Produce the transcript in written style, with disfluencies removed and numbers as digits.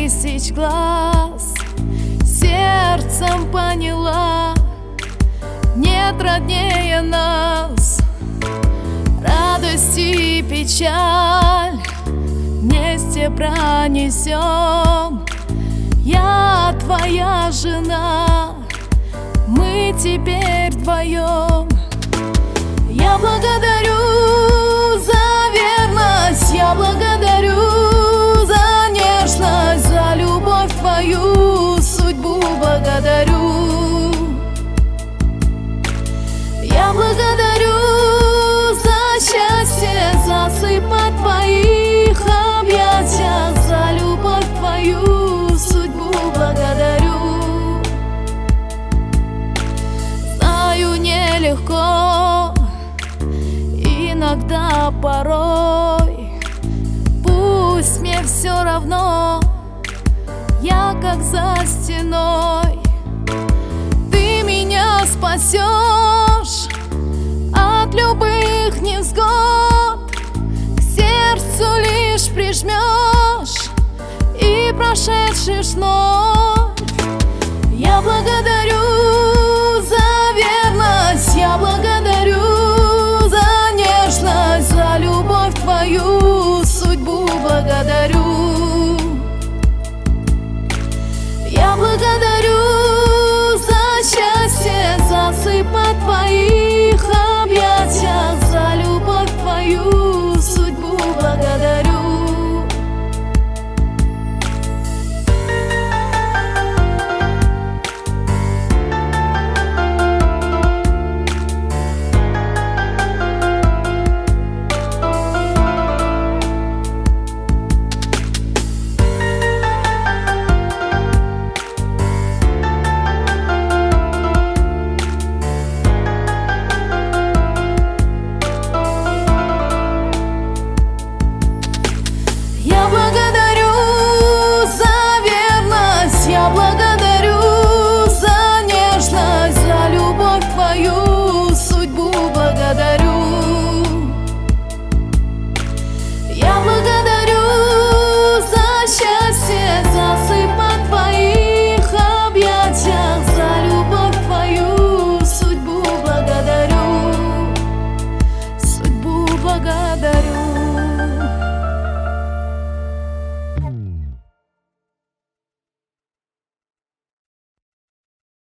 тысяч глаз. Сердцем поняла, нет роднее нас. Радость и печаль вместе пронесем. Я твоя жена, мы теперь вдвоем. Я благодарю за верность, я благодарю за нежность, за любовь твою, судьбу благодарю. Я благодарю за счастье, засыпать в твоих объятиях, за любовь твою, судьбу благодарю. Знаю, нелегко, иногда, порой, пусть мне все равно, я как за стеной. Ты меня спасешь от любых невзгод, к сердцу лишь прижмешь и прошедших снов.